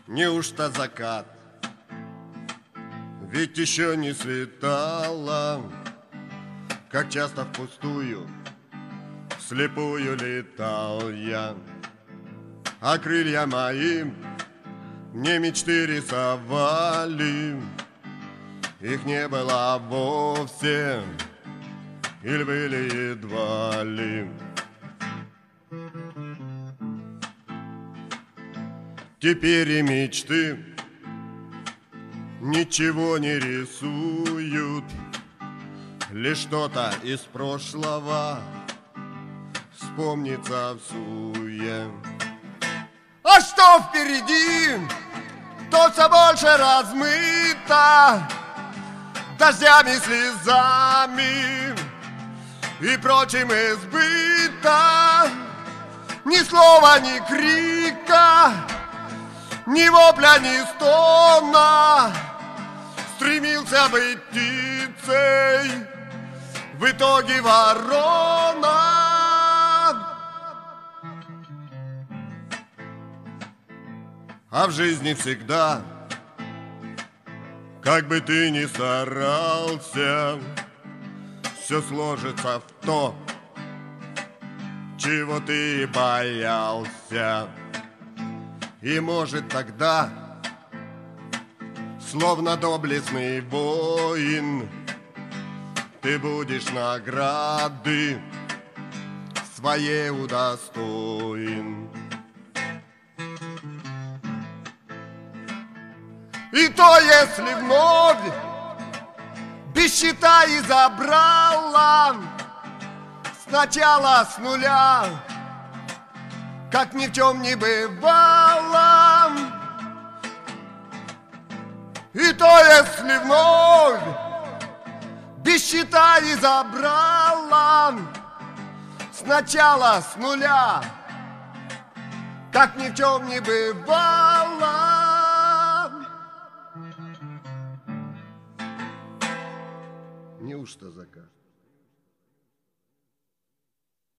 Неужто закат? Ведь еще не светало. Как часто впустую, слепую летал я, а крылья мои мне мечты рисовали. Их не было вовсе, или были едва ли. Теперь и мечты ничего не рисуют, лишь что-то из прошлого вспомнится всуе. А что впереди, то все больше размыто дождями, слезами и прочим избыта. Ни слова, ни крика, ни вопля, ни стона. Стремился быть птицей, в итоге ворона. А в жизни всегда, как бы ты ни старался, все сложится в то, чего ты боялся. И может тогда, словно доблестный воин, ты будешь награды своей удостоен. И то, если вновь без счета и забрала сначала с нуля, как ни в чем не бывало. И то, если вновь без счета и забрала сначала с нуля, как ни в чем не бывало. Неужто закат?